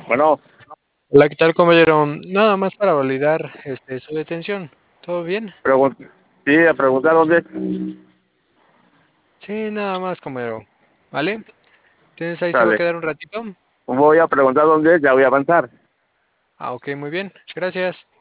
Bueno, Hola, ¿qué tal, compañero? Nada más para validar su detención. ¿Todo bien? pregun- sí, a preguntar dónde. Sí, nada más, compañero. ¿Vale? Entonces ahí se va a Sale. quedar un ratito. Voy a preguntar dónde, ya voy a avanzar. Ah, ok, muy bien. Gracias.